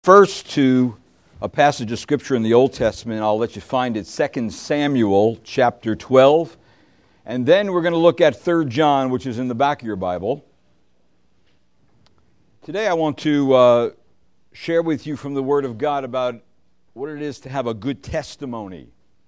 First to a passage of Scripture in the Old Testament. I'll let you find it, 2 Samuel chapter 12. And then we're going to look at 3 John, which is in the back of your Bible. Today I want to share with you from the Word of God about what it is to have a good testimony.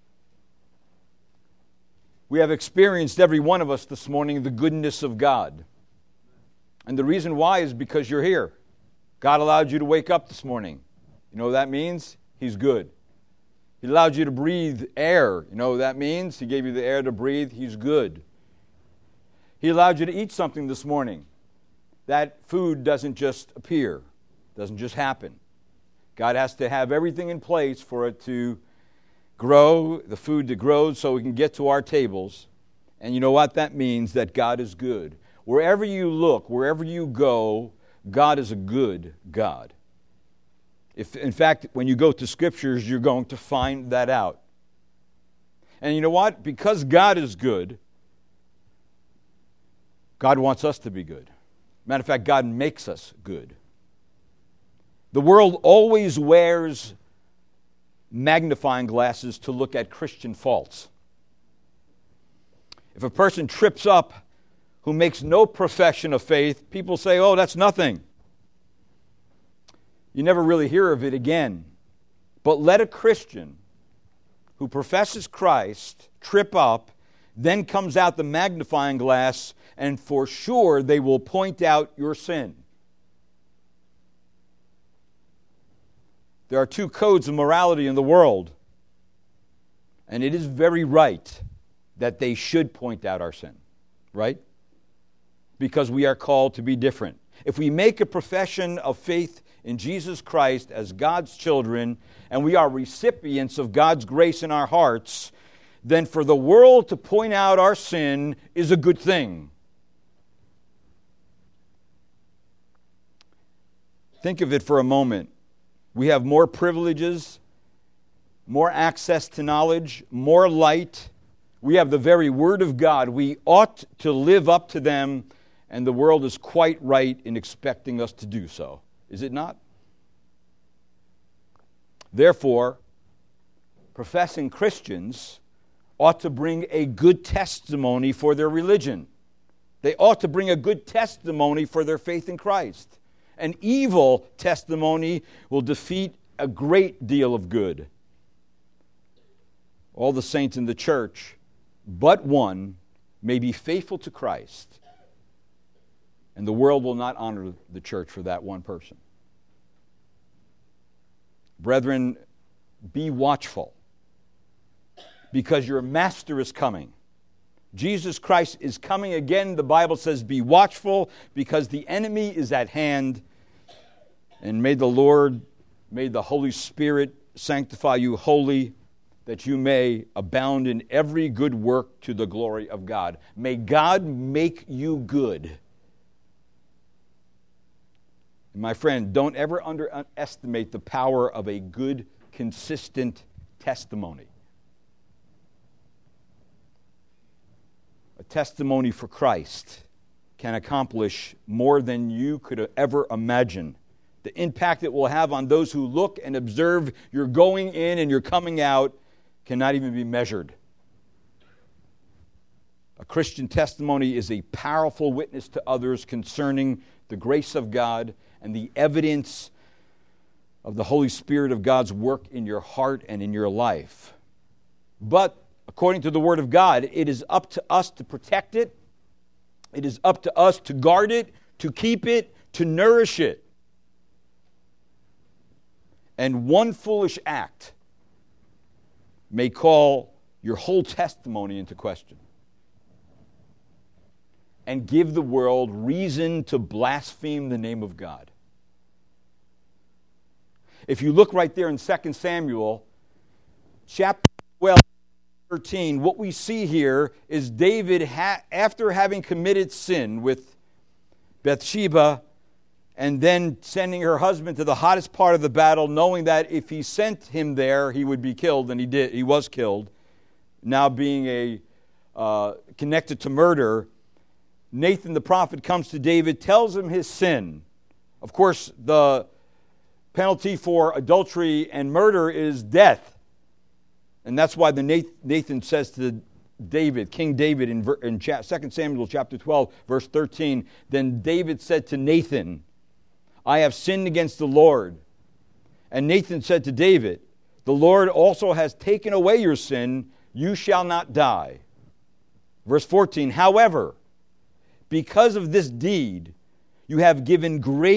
We have experienced, every one of us this morning, the goodness of God. And the reason why is because you're here. God allowed you to wake up this morning. You know what that means? He's good. He allowed you to breathe air. You know what that means? He gave you the air to breathe. He's good. He allowed you to eat something this morning. That food doesn't just appear, doesn't just happen. God has to have everything in place for it to grow, the food to grow so we can get to our tables. And you know what that means? That God is good. Wherever you look, wherever you go, God is a good God. In fact, when you go to Scriptures, you're going to find that out. And you know what? Because God is good, God wants us to be good. Matter of fact, God makes us good. The world always wears magnifying glasses to look at Christian faults. If a person trips up who makes no profession of faith, people say, oh, that's nothing. You never really hear of it again. But let a Christian who professes Christ trip up, then comes out the magnifying glass, and for sure they will point out your sin. There are two codes of morality in the world, and it is very right that they should point out our sin, right? Because we are called to be different. If we make a profession of faith in Jesus Christ as God's children, and we are recipients of God's grace in our hearts, then for the world to point out our sin is a good thing. Think of it for a moment. We have more privileges, more access to knowledge, more light. We have the very Word of God. We ought to live up to them, and the world is quite right in expecting us to do so. Is it not? Therefore, professing Christians ought to bring a good testimony for their religion. They ought to bring a good testimony for their faith in Christ. An evil testimony will defeat a great deal of good. All the saints in the church, but one, may be faithful to Christ, and the world will not honor the church for that one person. Brethren, be watchful, because your master is coming. Jesus Christ is coming again. The Bible says, be watchful, because the enemy is at hand. And may the Lord, may the Holy Spirit sanctify you wholly, that you may abound in every good work to the glory of God. May God make you good. My friend, don't ever underestimate the power of a good, consistent testimony. A testimony for Christ can accomplish more than you could ever imagine. The impact it will have on those who look and observe your going in and your coming out cannot even be measured. A Christian testimony is a powerful witness to others concerning the grace of God and the evidence of the Holy Spirit of God's work in your heart and in your life. But according to the Word of God, it is up to us to protect it. It is up to us to guard it, to keep it, to nourish it. And one foolish act may call your whole testimony into question and give the world reason to blaspheme the name of God. If you look right there in 2 Samuel, chapter 12, 13, what we see here is David, after having committed sin with Bathsheba, and then sending her husband to the hottest part of the battle, knowing that if he sent him there, he would be killed, and he was killed. Now being connected to murder, Nathan the prophet comes to David, tells him his sin. Of course, the penalty for adultery and murder is death. And that's why Nathan says to David, King David, in 2 Samuel chapter 12, verse 13, then David said to Nathan, I have sinned against the Lord. And Nathan said to David, the Lord also has taken away your sin. You shall not die. Verse 14, however, because of this deed, you have given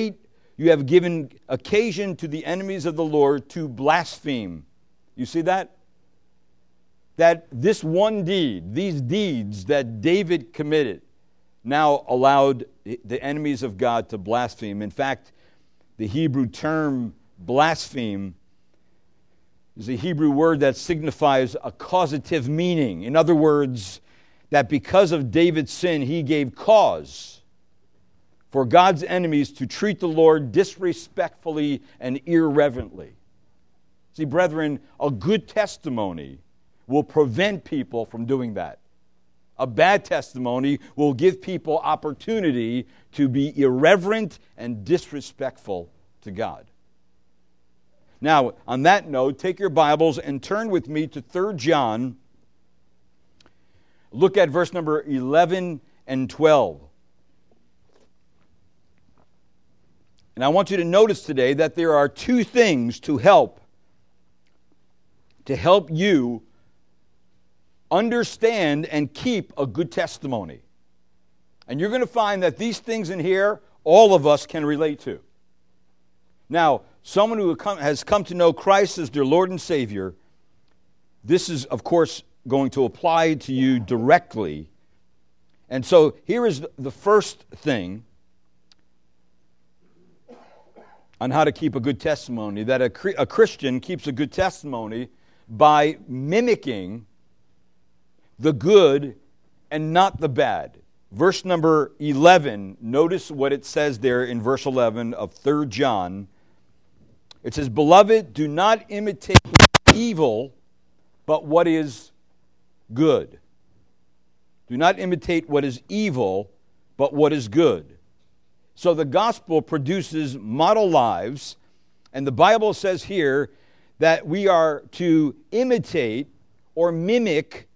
occasion to the enemies of the Lord to blaspheme. You see that? That this one deed, these deeds that David committed, now allowed the enemies of God to blaspheme. In fact, the Hebrew term blaspheme is a Hebrew word that signifies a causative meaning. In other words, that because of David's sin, he gave cause for God's enemies to treat the Lord disrespectfully and irreverently. See, brethren, a good testimony will prevent people from doing that. A bad testimony will give people opportunity to be irreverent and disrespectful to God. Now, on that note, take your Bibles and turn with me to 3 John. Look at verse number 11 and 12. And I want you to notice today that there are two things to help you understand and keep a good testimony. And you're going to find that these things in here, all of us can relate to. Now, someone who has come to know Christ as their Lord and Savior, this is, of course, going to apply to you directly. And so here is the first thing on how to keep a good testimony, that a Christian keeps a good testimony by mimicking the good and not the bad. Verse number 11, notice what it says there in verse 11 of 3 John. It says, beloved, do not imitate evil, but what is good. Do not imitate what is evil, but what is good. So the gospel produces model lives, and the Bible says here that we are to imitate or mimic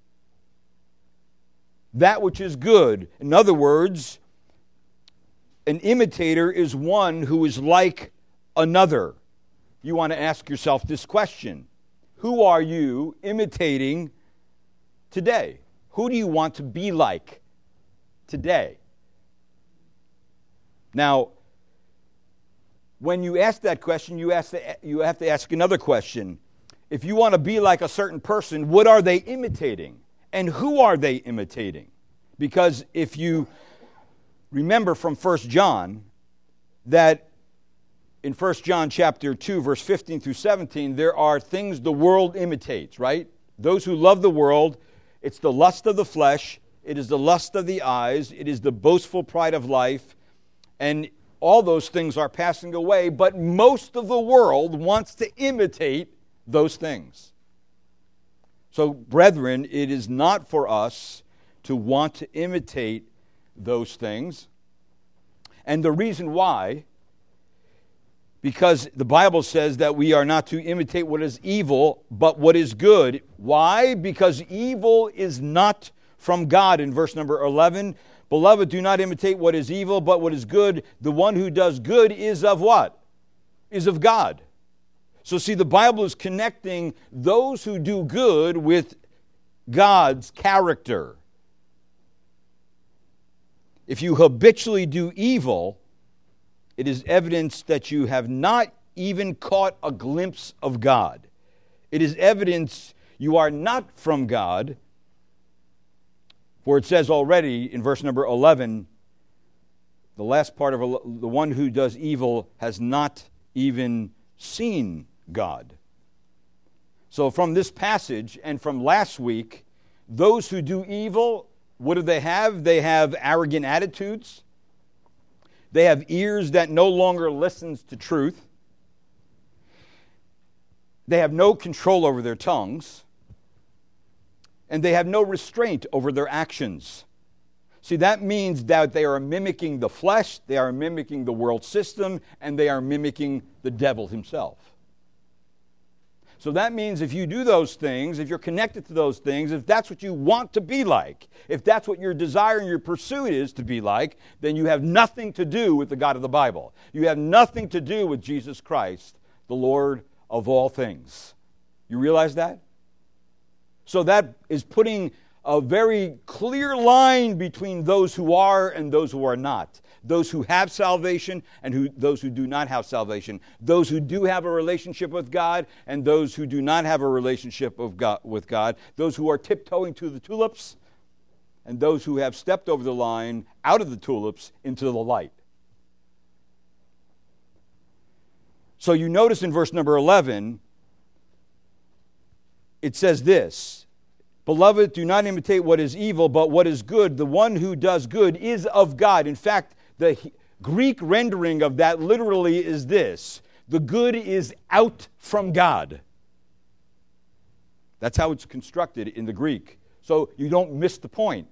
that which is good. In other words, an imitator is one who is like another. You want to ask yourself this question: who are you imitating today? Who do you want to be like today? Now, when you ask that question, you have to ask another question. If you want to be like a certain person, what are they imitating? And who are they imitating? Because if you remember from 1 John, that in 1 John chapter 2, verse 15 through 17, there are things the world imitates, right? Those who love the world, it's the lust of the flesh, it is the lust of the eyes, it is the boastful pride of life, and all those things are passing away, but most of the world wants to imitate those things. So, brethren, it is not for us to want to imitate those things. And the reason why, because the Bible says that we are not to imitate what is evil, but what is good. Why? Because evil is not from God. In verse number 11, beloved, do not imitate what is evil, but what is good. The one who does good is of what? Is of God. So see, the Bible is connecting those who do good with God's character. If you habitually do evil, it is evidence that you have not even caught a glimpse of God. It is evidence you are not from God. For it says already in verse number 11, the last part of the one who does evil has not even seen God. So from this passage and from last week, those who do evil, what do they have? They have arrogant attitudes. They have ears that no longer listens to truth. They have no control over their tongues. And they have no restraint over their actions. See, that means that they are mimicking the flesh, they are mimicking the world system, and they are mimicking the devil himself. So that means if you do those things, if you're connected to those things, if that's what you want to be like, if that's what your desire and your pursuit is to be like, then you have nothing to do with the God of the Bible. You have nothing to do with Jesus Christ, the Lord of all things. You realize that? So that is putting a very clear line between those who are and those who are not. Those who have salvation and those who do not have salvation. Those who do have a relationship with God and those who do not have a relationship with God. Those who are tiptoeing to the tulips and those who have stepped over the line out of the tulips into the light. So you notice in verse number 11, it says this, "Beloved, do not imitate what is evil, but what is good. The one who does good is of God." In fact, the Greek rendering of that literally is this: the good is out from God. That's how it's constructed in the Greek. So you don't miss the point.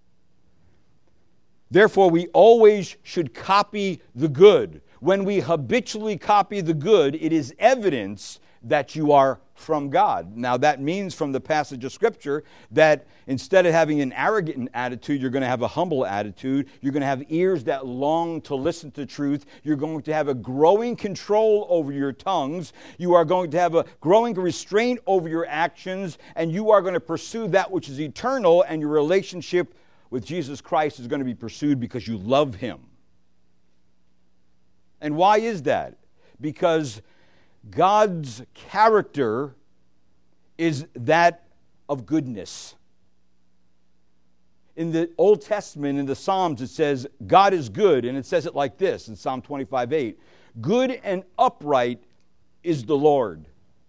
Therefore, we always should copy the good. When we habitually copy the good, it is evidence that you are from God. Now that means from the passage of Scripture that instead of having an arrogant attitude, you're going to have a humble attitude. You're going to have ears that long to listen to truth. You're going to have a growing control over your tongues. You are going to have a growing restraint over your actions, and you are going to pursue that which is eternal, and your relationship with Jesus Christ is going to be pursued because you love Him. And why is that? Because God's character is that of goodness. In the Old Testament, in the Psalms, it says, God is good, and it says it like this in Psalm 25:8. Good and upright is the Lord.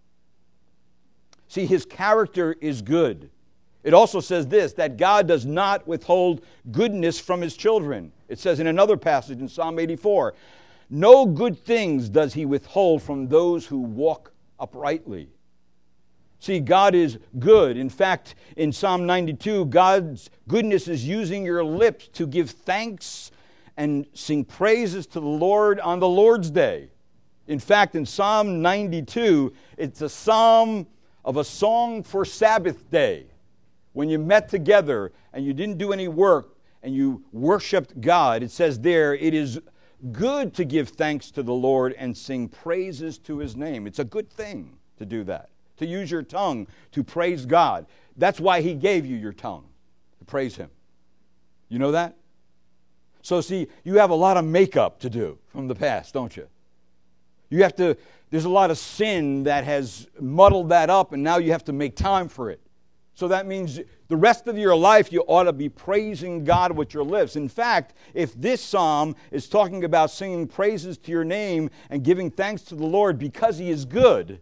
See, His character is good. It also says this, that God does not withhold goodness from His children. It says in another passage in Psalm 84, no good things does He withhold from those who walk uprightly. See, God is good. In fact, in Psalm 92, God's goodness is using your lips to give thanks and sing praises to the Lord on the Lord's day. In fact, in Psalm 92, it's a psalm of a song for Sabbath day. When you met together and you didn't do any work and you worshiped God, it says there, it is good to give thanks to the Lord and sing praises to His name. It's a good thing to do that, to use your tongue to praise God. That's why He gave you your tongue, to praise Him. You know that? So see, you have a lot of makeup to do from the past, don't you? There's a lot of sin that has muddled that up, and now you have to make time for it. So that means the rest of your life you ought to be praising God with your lips. In fact, if this psalm is talking about singing praises to your name and giving thanks to the Lord because He is good,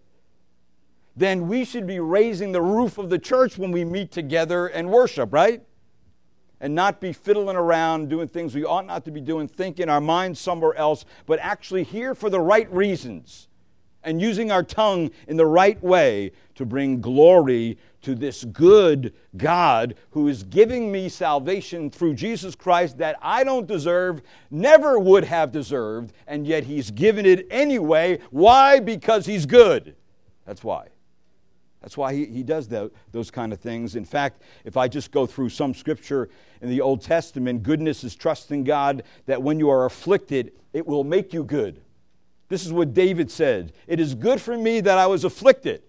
then we should be raising the roof of the church when we meet together and worship, right? And not be fiddling around doing things we ought not to be doing, thinking our minds somewhere else, but actually here for the right reasons and using our tongue in the right way to bring glory to this good God who is giving me salvation through Jesus Christ that I don't deserve, never would have deserved, and yet He's given it anyway. Why? Because He's good. That's why. That's why he does those kind of things. In fact, if I just go through some scripture in the Old Testament, goodness is trusting God that when you are afflicted, it will make you good. This is what David said. It is good for me that I was afflicted.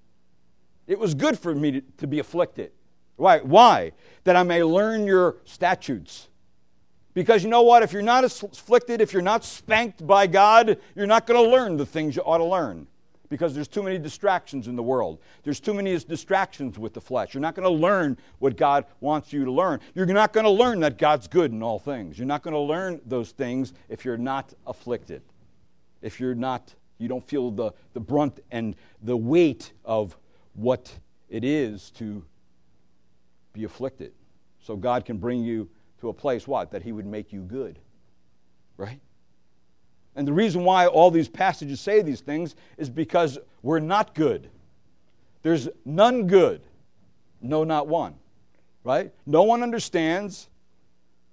It was good for me to be afflicted. Why? That I may learn your statutes. Because you know what? If you're not afflicted, if you're not spanked by God, you're not going to learn the things you ought to learn. Because there's too many distractions in the world. There's too many distractions with the flesh. You're not going to learn what God wants you to learn. You're not going to learn that God's good in all things. You're not going to learn those things if you're not afflicted. If you don't feel the brunt and the weight of what it is to be afflicted. So God can bring you to a place, what? That He would make you good. Right? And the reason why all these passages say these things is because we're not good. There's none good. No, not one. Right? No one understands.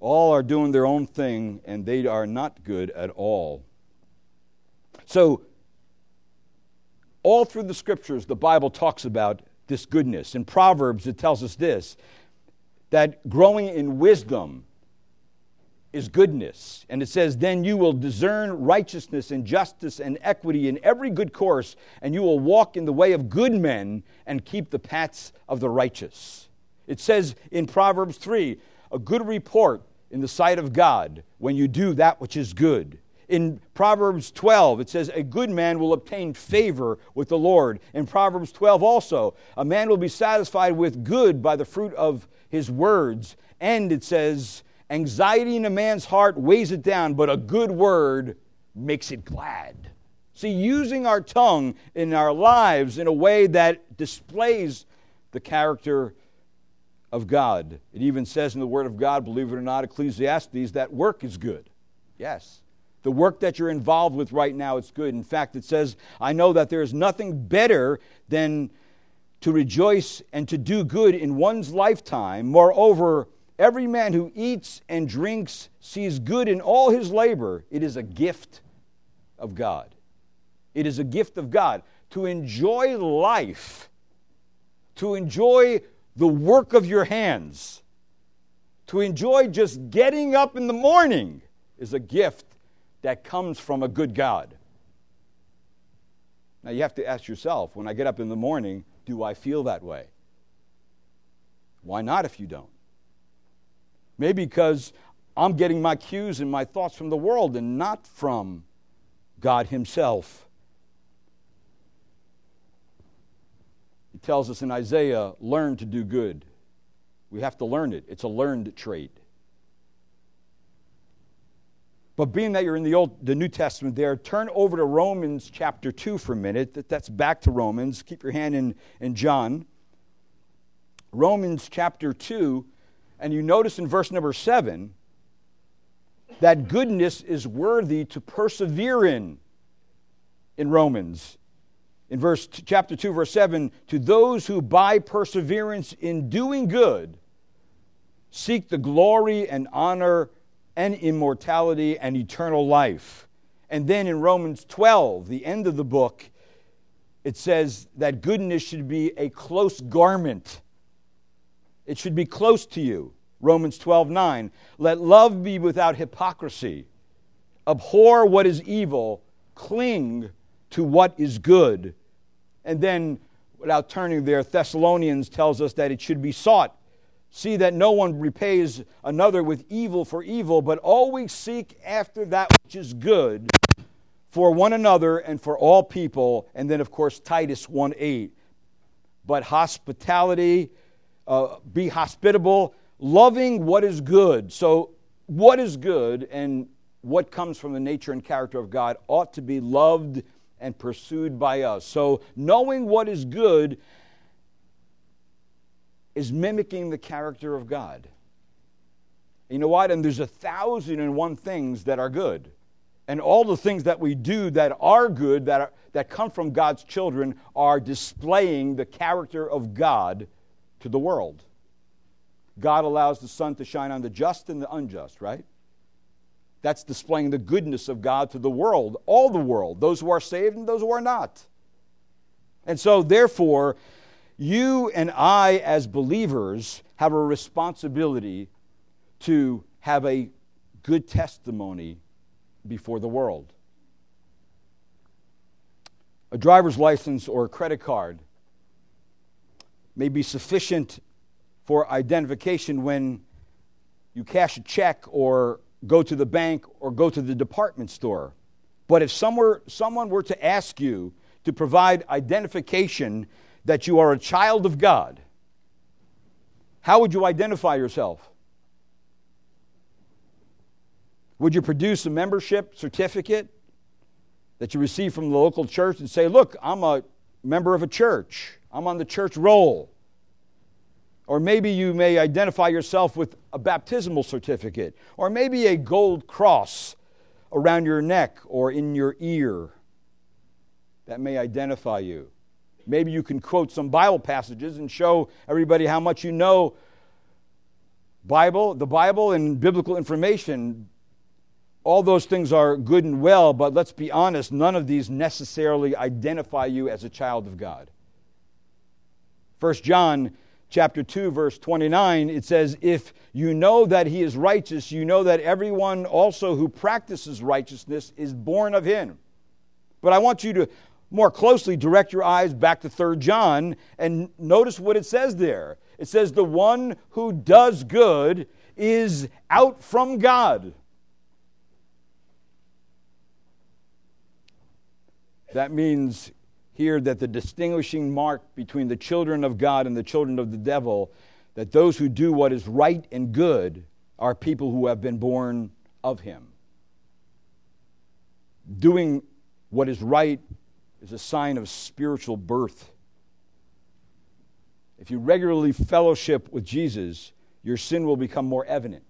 All are doing their own thing, and they are not good at all. So, all through the Scriptures, the Bible talks about this goodness. In Proverbs, it tells us this, that growing in wisdom is goodness. And it says, then you will discern righteousness and justice and equity in every good course, and you will walk in the way of good men and keep the paths of the righteous. It says in Proverbs 3, a good report in the sight of God when you do that which is good. In Proverbs 12, it says, a good man will obtain favor with the Lord. In Proverbs 12 also, a man will be satisfied with good by the fruit of his words. And it says, anxiety in a man's heart weighs it down, but a good word makes it glad. See, using our tongue in our lives in a way that displays the character of God. It even says in the Word of God, believe it or not, Ecclesiastes, that work is good. Yes. The work that you're involved with right now, it's good. In fact, it says, I know that there is nothing better than to rejoice and to do good in one's lifetime. Moreover, every man who eats and drinks sees good in all his labor. It is a gift of God. It is a gift of God. To enjoy life, to enjoy the work of your hands, to enjoy just getting up in the morning is a gift that comes from a good God. Now you have to ask yourself, when I get up in the morning, do I feel that way? Why not if you don't? Maybe because I'm getting my cues and my thoughts from the world and not from God Himself. He tells us in Isaiah, learn to do good. We have to learn it. It's a learned trait. But being that you're in the New Testament there, turn over to Romans chapter 2 for a minute. That's back to Romans. Keep your hand in John. Romans chapter 2, and you notice in verse number 7 that goodness is worthy to persevere in Romans. In chapter 2, verse 7, to those who by perseverance in doing good seek the glory and honor and immortality and eternal life. And then in Romans 12, the end of the book, it says that goodness should be a close garment. It should be close to you. Romans 12:9. Let love be without hypocrisy. Abhor what is evil. Cling to what is good. And then, without turning there, Thessalonians tells us that it should be sought. See that no one repays another with evil for evil, but always seek after that which is good for one another and for all people. And then, of course, Titus 1:8. But hospitality, be hospitable, loving what is good. So what is good and what comes from the nature and character of God ought to be loved and pursued by us. So knowing what is good is mimicking the character of God. You know what? And there's 1,001 things that are good. And all the things that we do that are good, that come from God's children, are displaying the character of God to the world. God allows the sun to shine on the just and the unjust, right? That's displaying the goodness of God to the world, all the world, those who are saved and those who are not. And so, therefore, you and I, as believers, have a responsibility to have a good testimony before the world. A driver's license or a credit card may be sufficient for identification when you cash a check or go to the bank or go to the department store. But if someone were to ask you to provide identification that you are a child of God, how would you identify yourself? Would you produce a membership certificate that you receive from the local church and say, look, I'm a member of a church. I'm on the church roll. Or maybe you may identify yourself with a baptismal certificate. Or maybe a gold cross around your neck or in your ear. That may identify you. Maybe you can quote some Bible passages and show everybody how much you know The Bible and biblical information, all those things are good and well, but let's be honest, none of these necessarily identify you as a child of God. 1 John chapter 2, verse 29, it says, if you know that he is righteous, you know that everyone also who practices righteousness is born of him. But I want you to more closely direct your eyes back to 3 John and notice what it says there. It says, the one who does good is out from God. That means here that the distinguishing mark between the children of God and the children of the devil, that those who do what is right and good are people who have been born of him. Doing what is right is a sign of spiritual birth. If you regularly fellowship with Jesus, your sin will become more evident.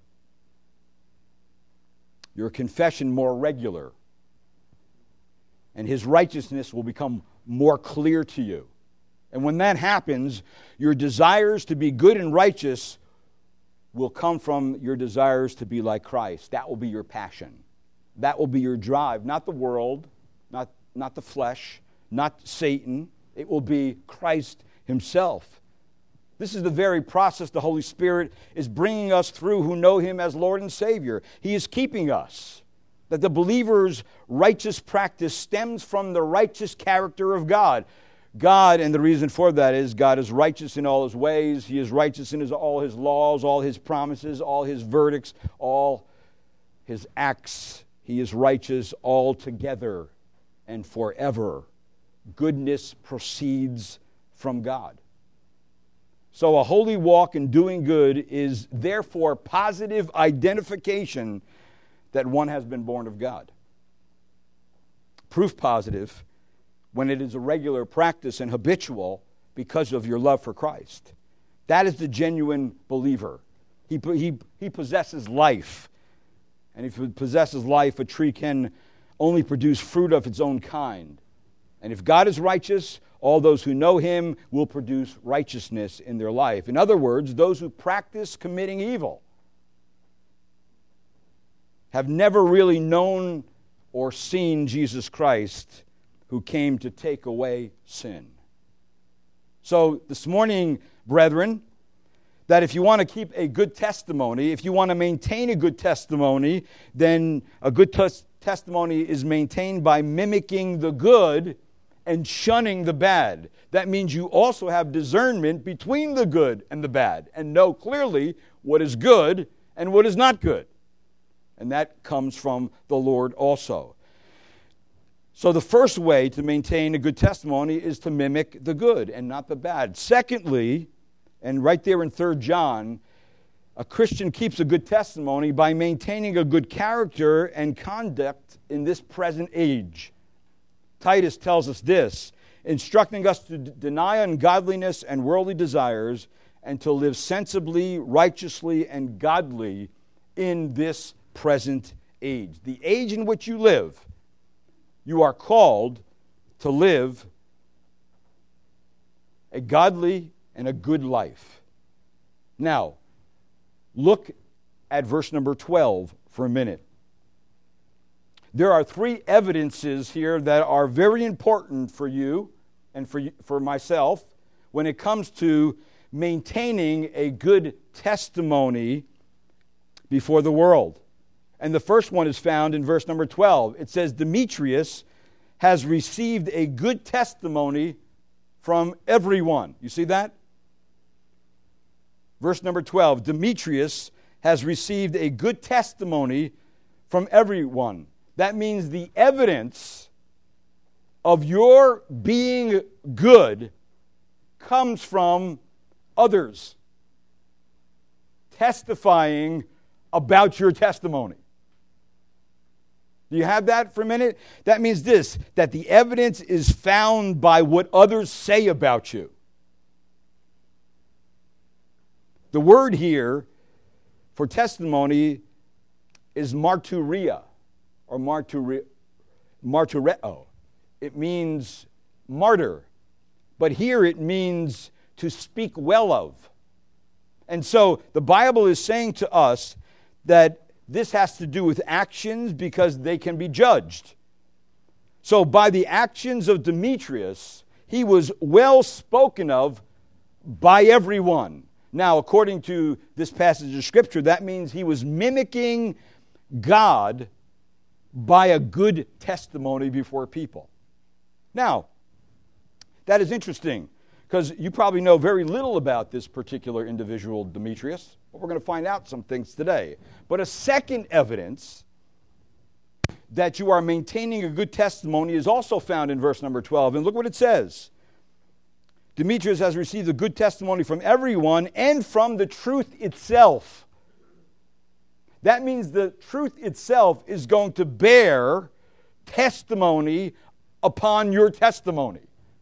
Your confession more regular. And his righteousness will become more clear to you. And when that happens, your desires to be good and righteous will come from your desires to be like Christ. That will be your passion. That will be your drive. Not the world, not the flesh, not Satan. It will be Christ himself. This is the very process the Holy Spirit is bringing us through who know him as Lord and Savior. He is keeping us. That the believer's righteous practice stems from the righteous character of God. God, and the reason for that is God is righteous in all his ways. He is righteous in all his laws, all his promises, all his verdicts, all his acts. He is righteous altogether and forever. Goodness proceeds from God. So a holy walk in doing good is therefore positive identification that one has been born of God. Proof positive when it is a regular practice and habitual because of your love for Christ. That is the genuine believer. He possesses life. And if it possesses life, a tree can only produce fruit of its own kind. And if God is righteous, all those who know him will produce righteousness in their life. In other words, those who practice committing evil have never really known or seen Jesus Christ, who came to take away sin. So this morning, brethren, that if you want to keep a good testimony, if you want to maintain a good testimony, then a good testimony is maintained by mimicking the good and shunning the bad. That means you also have discernment between the good and the bad and know clearly what is good and what is not good. And that comes from the Lord also. So the first way to maintain a good testimony is to mimic the good and not the bad. Secondly, and right there in 3 John, a Christian keeps a good testimony by maintaining a good character and conduct in this present age. Titus tells us this, instructing us to deny ungodliness and worldly desires and to live sensibly, righteously, and godly in this present age. The age in which you live, you are called to live a godly and a good life. Now, look at verse number 12 for a minute. There are 3 evidences here that are very important for you and for myself when it comes to maintaining a good testimony before the world. And the first one is found in verse number 12. It says, Demetrius has received a good testimony from everyone. You see that? Verse number 12. Demetrius has received a good testimony from everyone. That means the evidence of your being good comes from others testifying about your testimony. Do you have that for a minute? That means this, that the evidence is found by what others say about you. The word here for testimony is martyria or martyreo. It means martyr. But here it means to speak well of. And so the Bible is saying to us that this has to do with actions because they can be judged. So by the actions of Demetrius, he was well spoken of by everyone. Now, according to this passage of Scripture, that means he was mimicking God by a good testimony before people. Now, that is interesting because you probably know very little about this particular individual, Demetrius, but we're going to find out some things today. But a second evidence that you are maintaining a good testimony is also found in verse number 12. And look what it says. Demetrius has received a good testimony from everyone and from the truth itself. That means the truth itself is going to bear testimony upon your testimony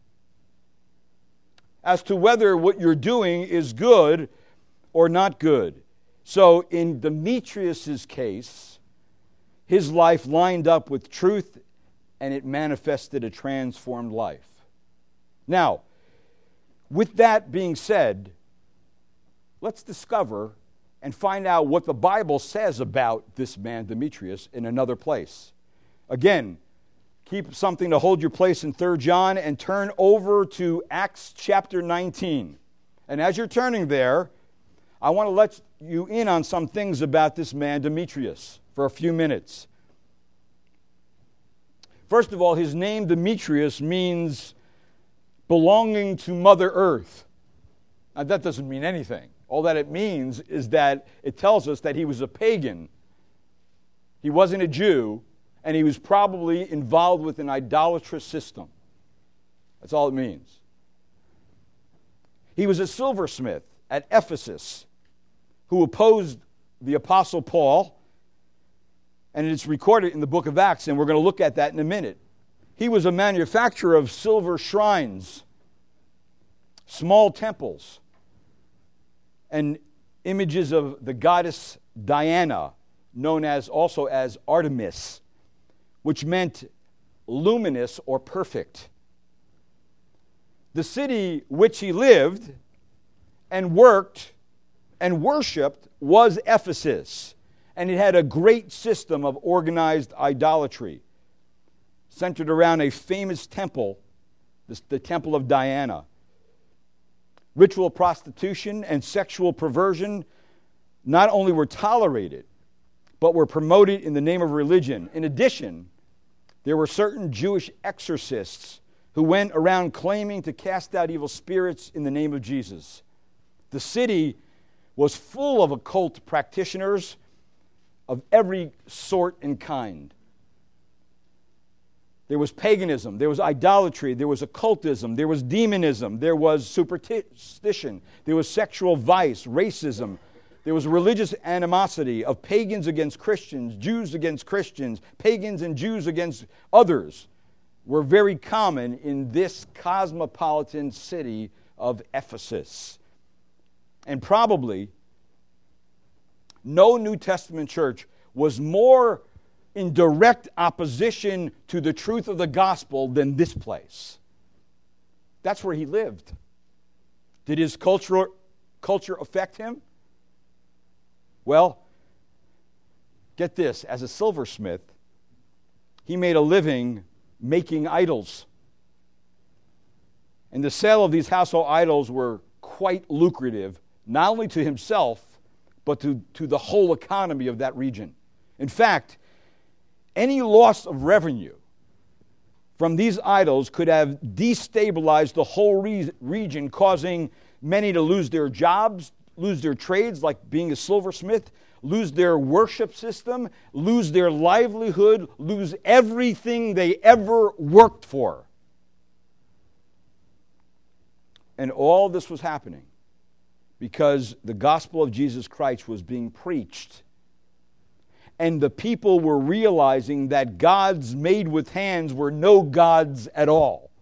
as to whether what you're doing is good or not good. So in Demetrius' case, his life lined up with truth and it manifested a transformed life. Now, with that being said, let's discover and find out what the Bible says about this man Demetrius in another place. Again, keep something to hold your place in 3 John and turn over to Acts chapter 19. And as you're turning there, I want to let you in on some things about this man Demetrius for a few minutes. First of all, his name Demetrius means belonging to Mother Earth. Now, that doesn't mean anything. All that it means is that it tells us that he was a pagan. He wasn't a Jew, and he was probably involved with an idolatrous system. That's all it means. He was a silversmith at Ephesus who opposed the Apostle Paul, and it's recorded in the book of Acts, and we're going to look at that in a minute. He was a manufacturer of silver shrines, small temples, and images of the goddess Diana, known as also as Artemis, which meant luminous or perfect. The city which he lived and worked and worshipped was Ephesus, and it had a great system of organized idolatry, centered around a famous temple, the Temple of Diana. Ritual prostitution and sexual perversion not only were tolerated, but were promoted in the name of religion. In addition, there were certain Jewish exorcists who went around claiming to cast out evil spirits in the name of Jesus. The city was full of occult practitioners of every sort and kind. There was paganism, there was idolatry, there was occultism, there was demonism, there was superstition, there was sexual vice, racism, there was religious animosity of pagans against Christians, Jews against Christians, pagans and Jews against others were very common in this cosmopolitan city of Ephesus. And probably no New Testament church was more in direct opposition to the truth of the gospel than this place. That's where he lived. Did his culture affect him? Well, get this. As a silversmith, he made a living making idols. And the sale of these household idols were quite lucrative, not only to himself, but to the whole economy of that region. In fact, any loss of revenue from these idols could have destabilized the whole region, causing many to lose their jobs, lose their trades, like being a silversmith, lose their worship system, lose their livelihood, lose everything they ever worked for. And all this was happening because the gospel of Jesus Christ was being preached. And the people were realizing that gods made with hands were no gods at all.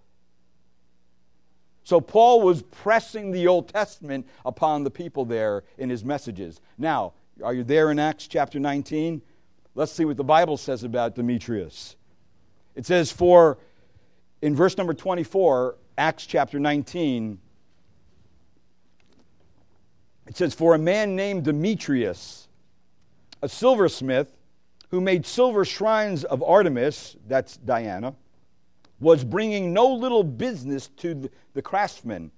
So Paul was pressing the Old Testament upon the people there in his messages. Now, are you there in Acts chapter 19? Let's see what the Bible says about Demetrius. It says, in verse number 24, Acts chapter 19, It says, for a man named Demetrius, a silversmith, who made silver shrines of Artemis, that's Diana, was bringing no little business to the craftsmen.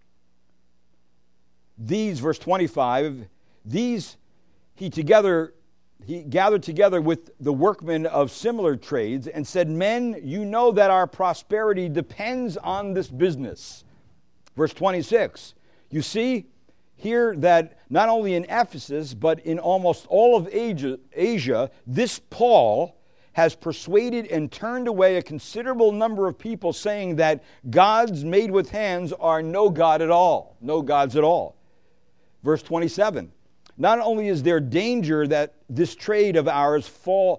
These, verse 25, these he gathered together with the workmen of similar trades and said, men, you know that our prosperity depends on this business. Verse 26, you see here that not only in Ephesus, but in almost all of Asia, this Paul has persuaded and turned away a considerable number of people, saying that gods made with hands are no God at all, no gods at all. Verse 27, not only is there danger that this trade of ours fall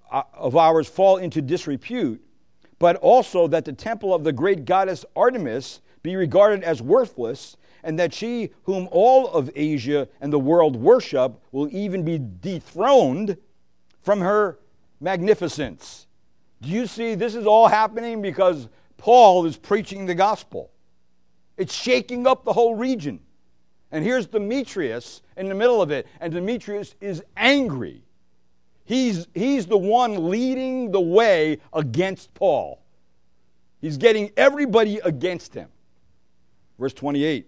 into disrepute, but also that the temple of the great goddess Artemis be regarded as worthless, and that she whom all of Asia and the world worship will even be dethroned from her magnificence. Do you see, this is all happening because Paul is preaching the gospel. It's shaking up the whole region. And here's Demetrius in the middle of it, and Demetrius is angry. He's the one leading the way against Paul. He's getting everybody against him. Verse 28.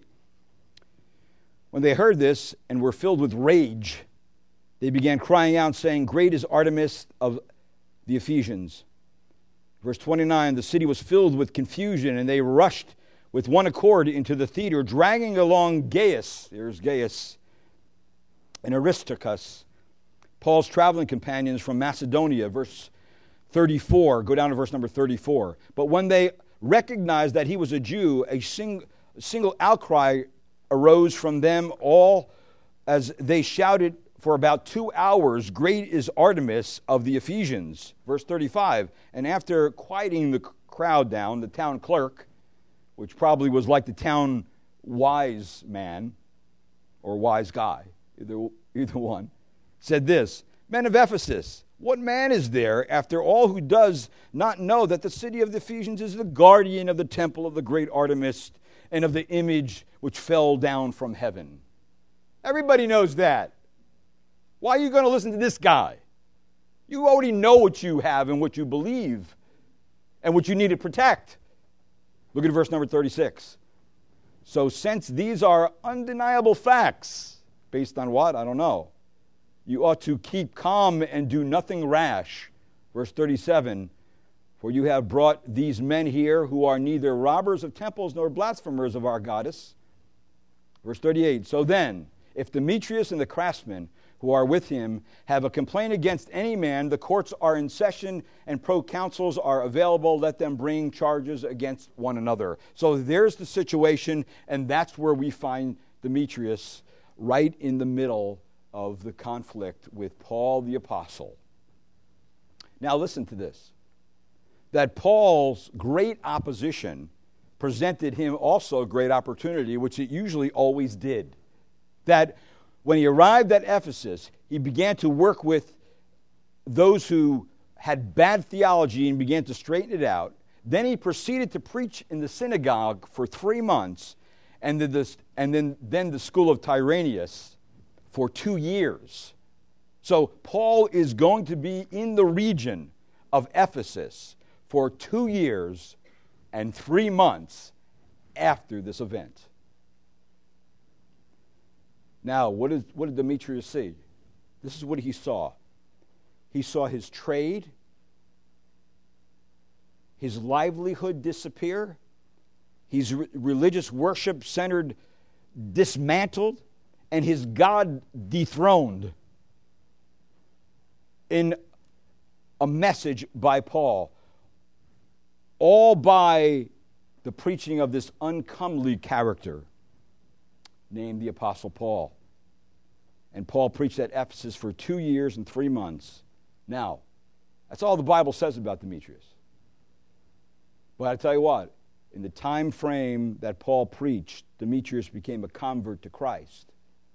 When they heard this and were filled with rage, they began crying out, saying, great is Artemis of the Ephesians. Verse 29, the city was filled with confusion, and they rushed with one accord into the theater, dragging along Gaius, there's Gaius, and Aristarchus, Paul's traveling companions from Macedonia. Verse 34, go down to verse number 34. But when they recognized that he was a Jew, a single outcry arose from them all as they shouted for about 2 hours, great is Artemis of the Ephesians. Verse 35, and after quieting the crowd down, the town clerk, which probably was like the town wise man or wise guy, either one, said this, men of Ephesus, what man is there after all who does not know that the city of the Ephesians is the guardian of the temple of the great Artemis and of the image which fell down from heaven? Everybody knows that. Why are you going to listen to this guy? You already know what you have and what you believe and what you need to protect. Look at verse number 36. So since these are undeniable facts, based on what? I don't know. You ought to keep calm and do nothing rash. Verse 37, for you have brought these men here who are neither robbers of temples nor blasphemers of our goddess. Verse 38, so then, if Demetrius and the craftsmen who are with him have a complaint against any man, the courts are in session and proconsuls are available. Let them bring charges against one another. So there's the situation, and that's where we find Demetrius right in the middle of the conflict with Paul the Apostle. Now listen to this. That Paul's great opposition presented him also a great opportunity, which it usually always did. That when he arrived at Ephesus, he began to work with those who had bad theology and began to straighten it out. Then he proceeded to preach in the synagogue for 3 months, and then the school of Tyrannus for 2 years. So Paul is going to be in the region of Ephesus for 2 years and 3 months after this event. Now, what did Demetrius see? This is what he saw. He saw his trade, his livelihood disappear, his religious worship centered dismantled, and his God dethroned in a message by Paul, all by the preaching of this uncomely character named the Apostle Paul. And Paul preached at Ephesus for 2 years and 3 months. Now, that's all the Bible says about Demetrius. But I tell you what, in the time frame that Paul preached, Demetrius became a convert to Christ.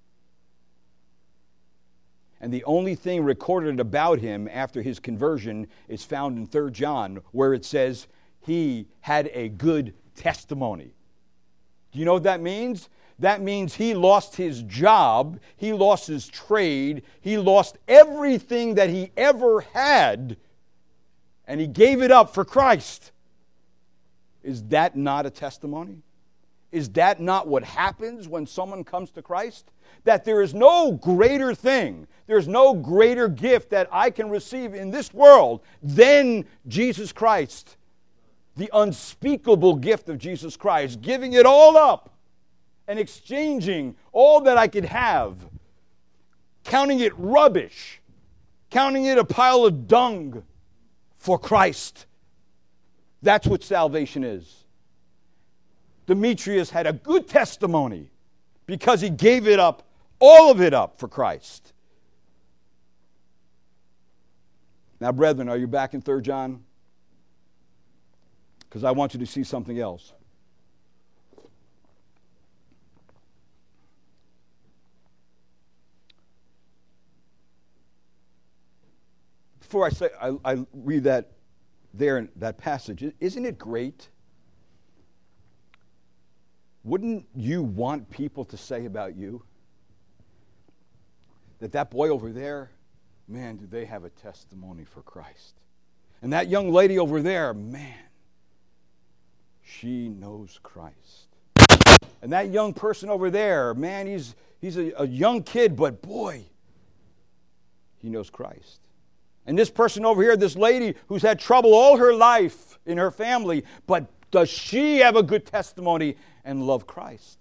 And the only thing recorded about him after his conversion is found in 3 John, where it says he had a good testimony. Do you know what that means? that means he lost his job, he lost his trade, he lost everything that he ever had, and he gave it up for Christ. Is that not a testimony? Is that not what happens when someone comes to Christ? That there is no greater thing, there's no greater gift that I can receive in this world than Jesus Christ. The unspeakable gift of Jesus Christ, giving it all up and exchanging all that I could have, counting it rubbish, counting it a pile of dung for Christ. That's what salvation is. Demetrius had a good testimony because he gave it up, all of it up for Christ. Now, brethren, are you back in 3 John? Because I want you to see something else. Before I read that there in that passage, isn't it great? Wouldn't you want people to say about you that boy over there, man, do they have a testimony for Christ? And that young lady over there, man, she knows Christ. And that young person over there, man, he's a young kid, but boy, he knows Christ. And this person over here, this lady who's had trouble all her life in her family, but does she have a good testimony and love Christ?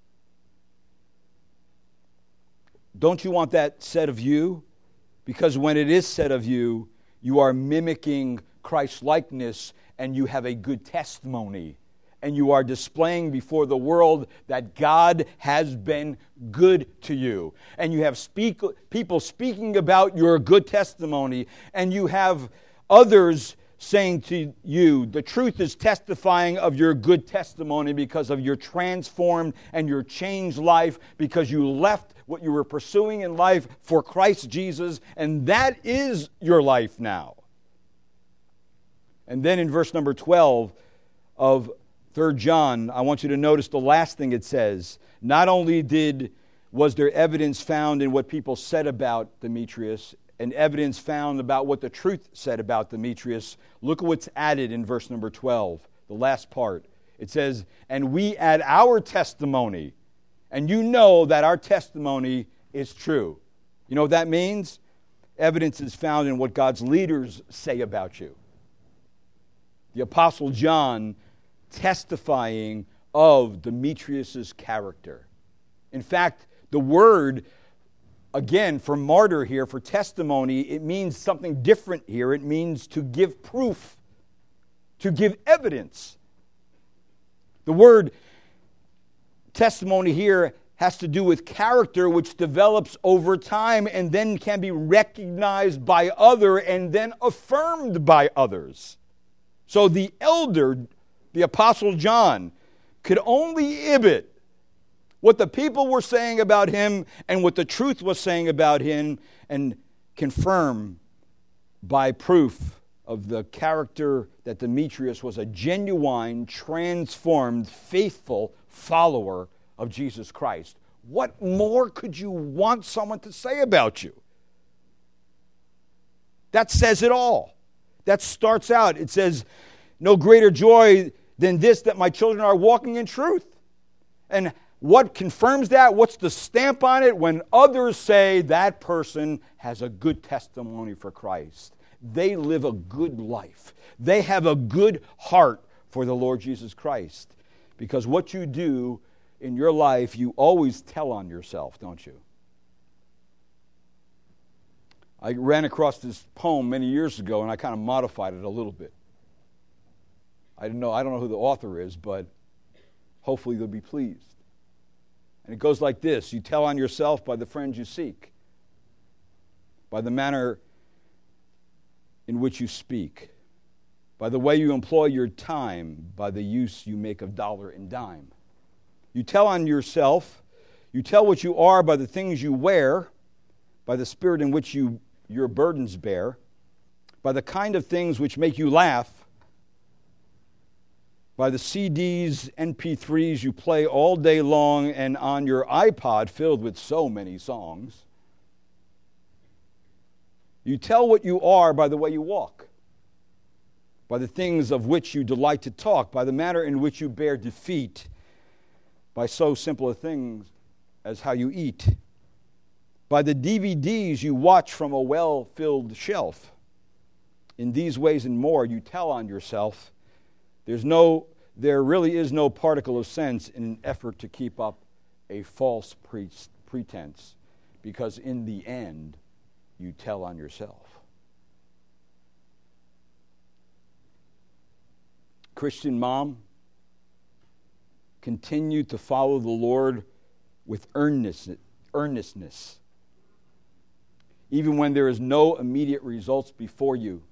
Don't you want that said of you? Because when it is said of you, you are mimicking Christ's likeness and you have a good testimony. And you are displaying before the world that God has been good to you. And you have people speaking about your good testimony. And you have others saying to you, the truth is testifying of your good testimony because of your transformed and your changed life, because you left what you were pursuing in life for Christ Jesus, and that is your life now. And then in verse number 12 of 3 John, I want you to notice the last thing it says. Not only was there evidence found in what people said about Demetrius, and evidence found about what the truth said about Demetrius, look at what's added in verse number 12, the last part. It says, and we add our testimony, and you know that our testimony is true. You know what that means? Evidence is found in what God's leaders say about you. The Apostle John testifying of Demetrius' character. In fact, the word, again, for martyr here, for testimony, it means something different here. It means to give proof, to give evidence. The word testimony here has to do with character, which develops over time and then can be recognized by others and then affirmed by others. So the elder, the Apostle John, could only exhibit what the people were saying about him and what the truth was saying about him and confirm by proof of the character that Demetrius was a genuine, transformed, faithful follower of Jesus Christ. What more could you want someone to say about you? That says it all. That starts out. It says, no greater joy than this, that my children are walking in truth. And what confirms that? What's the stamp on it? When others say that person has a good testimony for Christ. They live a good life. They have a good heart for the Lord Jesus Christ. Because what you do in your life, you always tell on yourself, don't you? I ran across this poem many years ago, and I kind of modified it a little bit. I don't know who the author is, but hopefully they'll be pleased. And it goes like this: you tell on yourself by the friends you seek, by the manner in which you speak, by the way you employ your time, by the use you make of dollar and dime. You tell on yourself, you tell what you are by the things you wear, by the spirit in which your burdens bear, by the kind of things which make you laugh, by the CDs, MP3s you play all day long, and on your iPod filled with so many songs. You tell what you are by the way you walk, by the things of which you delight to talk, by the manner in which you bear defeat, by so simple a thing as how you eat, by the DVDs you watch from a well-filled shelf. In these ways and more, you tell on yourself. There really is no particle of sense in an effort to keep up a false pretense, because in the end, you tell on yourself. Christian mom, continue to follow the Lord with earnestness, even when there is no immediate results before you.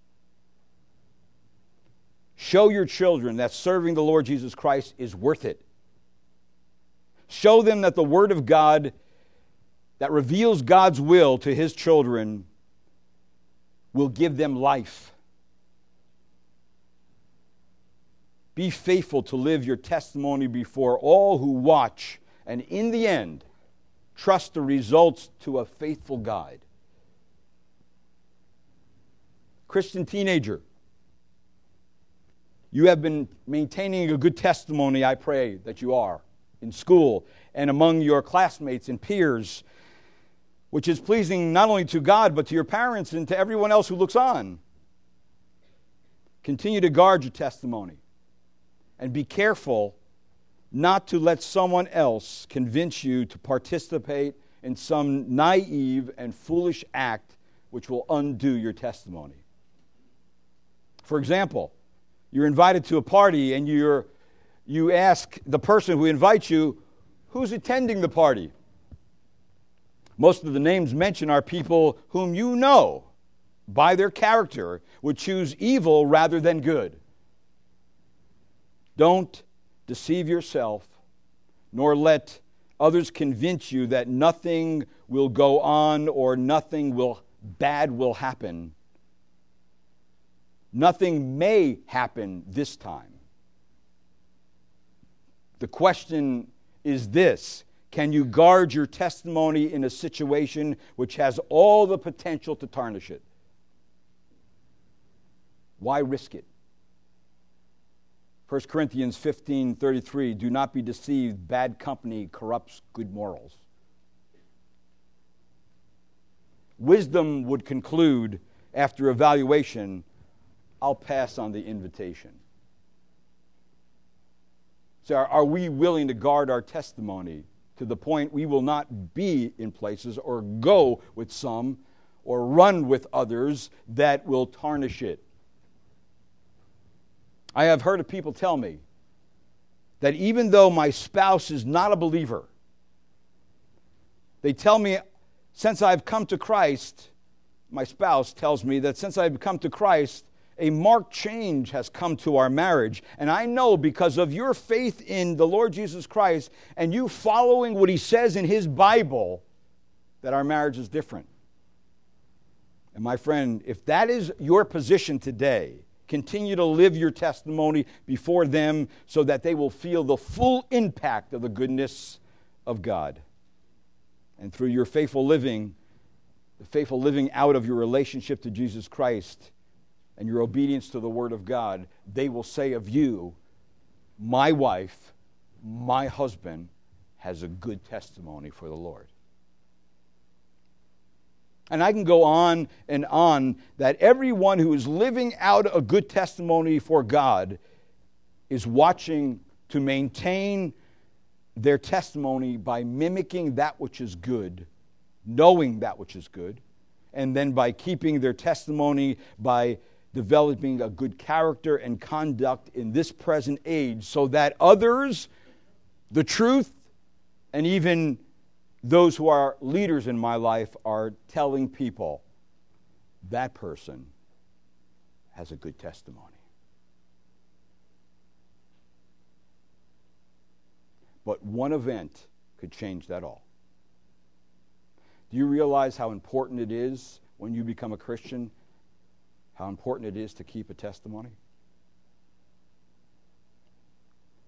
Show your children that serving the Lord Jesus Christ is worth it. Show them that the Word of God that reveals God's will to His children will give them life. Be faithful to live your testimony before all who watch, and in the end, trust the results to a faithful guide. Christian teenager, you have been maintaining a good testimony, I pray that you are, in school and among your classmates and peers, which is pleasing not only to God, but to your parents and to everyone else who looks on. Continue to guard your testimony, and be careful not to let someone else convince you to participate in some naive and foolish act which will undo your testimony. For example, you're invited to a party and you ask the person who invites you, who's attending the party? Most of the names mentioned are people whom you know by their character would choose evil rather than good. Don't deceive yourself, nor let others convince you that nothing will go on or nothing bad will happen. Nothing may happen this time. The question is this: can you guard your testimony in a situation which has all the potential to tarnish it? Why risk it? 1 Corinthians 15:33, do not be deceived, bad company corrupts good morals. Wisdom would conclude, after evaluation, I'll pass on the invitation. So are we willing to guard our testimony to the point we will not be in places or go with some or run with others that will tarnish it? I have heard of people tell me that even though my spouse is not a believer, they tell me, since I've come to Christ, my spouse tells me that since I've come to Christ, a marked change has come to our marriage. And I know because of your faith in the Lord Jesus Christ and you following what He says in His Bible, that our marriage is different. And my friend, if that is your position today, continue to live your testimony before them so that they will feel the full impact of the goodness of God. And through your faithful living, the faithful living out of your relationship to Jesus Christ and your obedience to the Word of God, they will say of you, my wife, my husband has a good testimony for the Lord. And I can go on and on that everyone who is living out a good testimony for God is watching to maintain their testimony by mimicking that which is good, knowing that which is good, and then by keeping their testimony by developing a good character and conduct in this present age so that others, the truth, and even those who are leaders in my life are telling people that person has a good testimony. But one event could change that all. Do you realize how important it is when you become a Christian, how important it is to keep a testimony?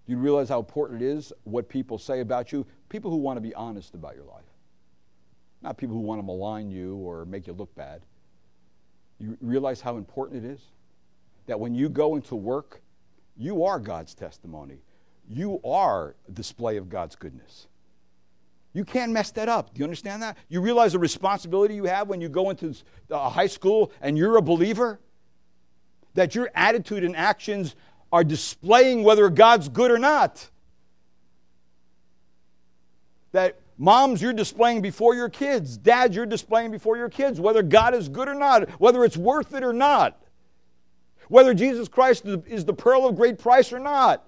Do you realize how important it is what people say about you? People who want to be honest about your life. Not people who want to malign you or make you look bad. You realize how important it is? That when you go into work, you are God's testimony. You are a display of God's goodness. You can't mess that up. Do you understand that? You realize the responsibility you have when you go into high school and you're a believer? That your attitude and actions are displaying whether God's good or not. That moms, you're displaying before your kids. Dads, you're displaying before your kids whether God is good or not, whether it's worth it or not, whether Jesus Christ is the pearl of great price or not.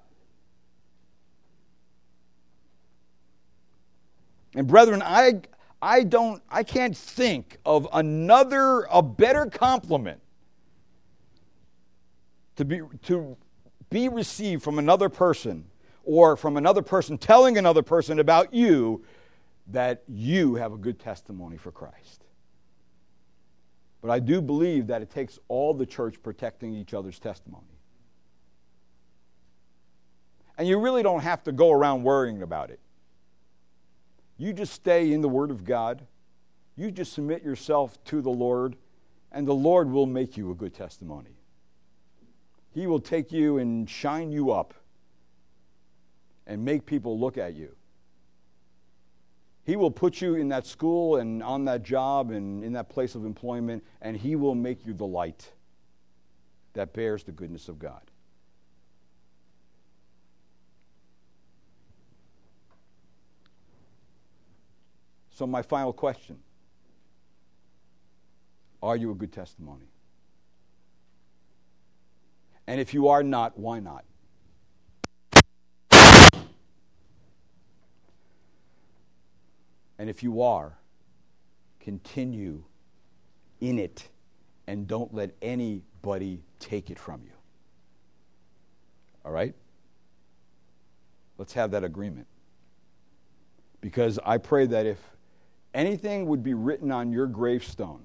And brethren, I can't think of a better compliment to be received from another person, or from another person telling another person about you, that you have a good testimony for Christ. But I do believe that it takes all the church protecting each other's testimony. And you really don't have to go around worrying about it. You just stay in the Word of God. You just submit yourself to the Lord, and the Lord will make you a good testimony. He will take you and shine you up and make people look at you. He will put you in that school and on that job and in that place of employment, and He will make you the light that bears the goodness of God. So my final question, are you a good testimony? And if you are not, why not? And if you are, continue in it and don't let anybody take it from you. All right? Let's have that agreement. Because I pray that if anything would be written on your gravestone,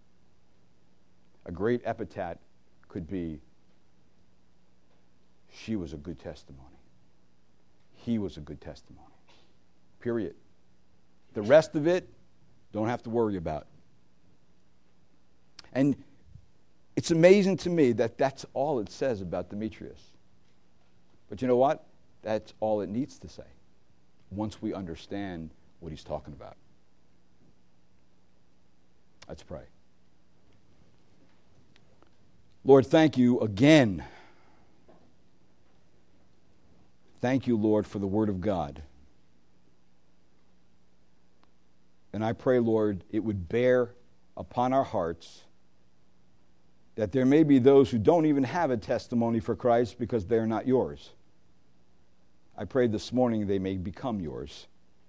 a great epitaph could be, she was a good testimony. He was a good testimony. Period. The rest of it, don't have to worry about. And it's amazing to me that that's all it says about Demetrius. But you know what? That's all it needs to say once we understand what he's talking about. Let's pray. Lord, thank you again. Thank you, Lord, for the Word of God. And I pray, Lord, it would bear upon our hearts that there may be those who don't even have a testimony for Christ because they are not yours. I pray this morning they may become yours.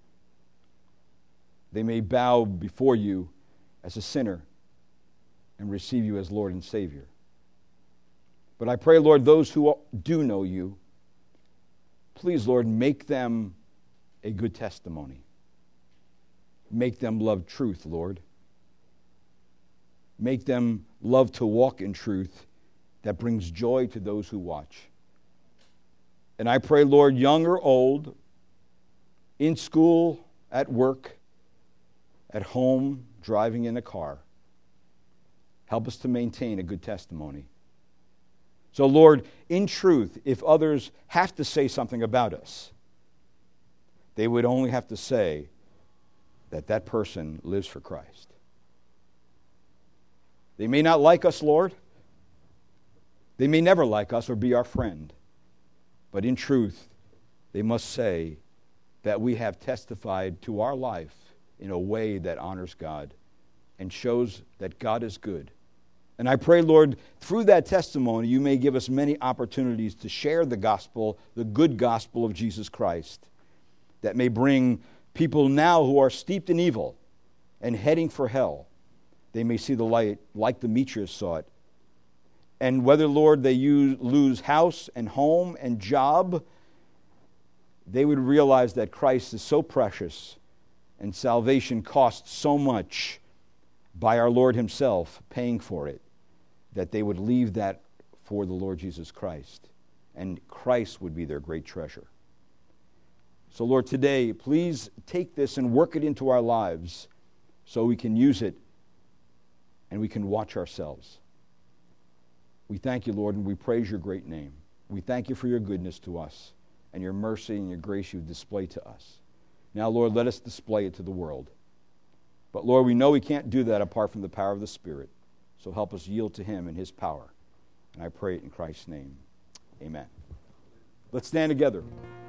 They may bow before you as a sinner and receive you as Lord and Savior. But I pray, Lord, those who do know you, please, Lord, make them a good testimony. Make them love truth, Lord. Make them love to walk in truth that brings joy to those who watch. And I pray, Lord, young or old, in school, at work, at home, driving in a car, help us to maintain a good testimony. So, Lord, in truth, if others have to say something about us, they would only have to say that that person lives for Christ. They may not like us, Lord. They may never like us or be our friend. But in truth, they must say that we have testified to our life in a way that honors God and shows that God is good. And I pray, Lord, through that testimony, you may give us many opportunities to share the gospel, the good gospel of Jesus Christ, that may bring people now who are steeped in evil and heading for hell, they may see the light like Demetrius saw it. And whether, Lord, they lose house and home and job, they would realize that Christ is so precious and salvation costs so much by our Lord himself paying for it, that they would leave that for the Lord Jesus Christ and Christ would be their great treasure. So, Lord, today, please take this and work it into our lives so we can use it and we can watch ourselves. We thank you, Lord, and we praise your great name. We thank you for your goodness to us and your mercy and your grace you display to us. Now, Lord, let us display it to the world. But, Lord, we know we can't do that apart from the power of the Spirit. So help us yield to him and his power. And I pray it in Christ's name. Amen. Let's stand together.